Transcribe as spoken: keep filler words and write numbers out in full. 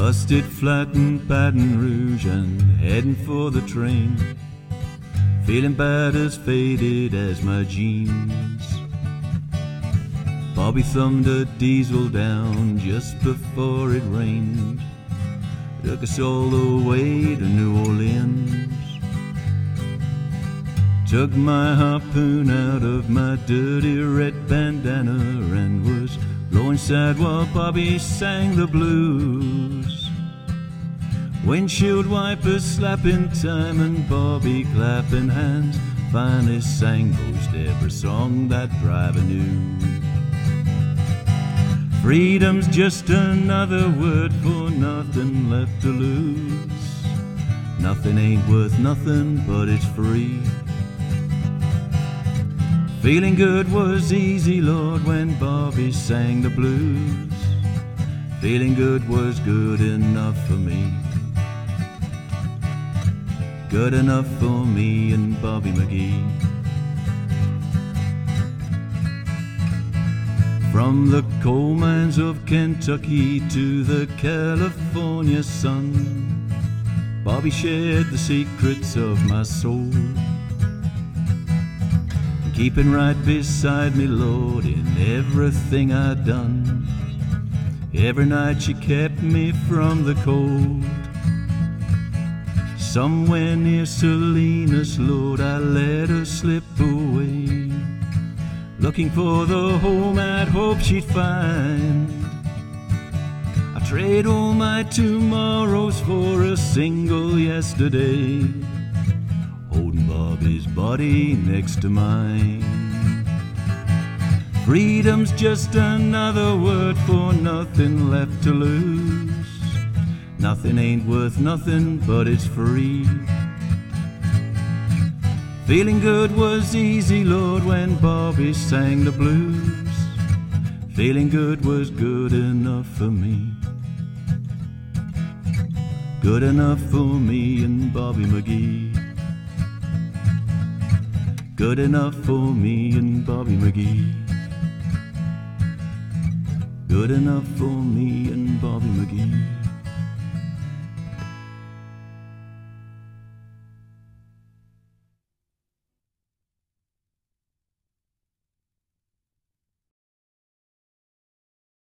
Busted flat in Baton Rouge and heading for the train, feeling bad as faded as my jeans. Bobby thumbed a diesel down just before it rained, took us all the way to New Orleans. Took my harpoon out of my dirty red bandana and was blowing sad while Bobby sang the blues. Windshield wipers slapping time and Bobby clapping hands finally sang most every song that driver knew. Freedom's just another word for nothing left to lose. Nothing ain't worth nothing but it's free. Feeling good was easy, Lord, when Bobby sang the blues. Feeling good was good enough for me. Good enough for me and Bobby McGee. From the coal mines of Kentucky to the California sun, Bobby shared the secrets of my soul, keeping right beside me, Lord, in everything I'd done. Every night she kept me from the cold. Somewhere near Salinas, Lord, I let her slip away, looking for the home I'd hoped she'd find. I trade all my tomorrows for a single yesterday, holding Bobby's body next to mine. Freedom's just another word for nothing left to lose. Nothing ain't worth nothing but it's free. Feeling good was easy, Lord, when Bobby sang the blues. Feeling good was good enough for me. Good enough for me and Bobby McGee. Good enough for me and Bobby McGee. Good enough for me and Bobby McGee.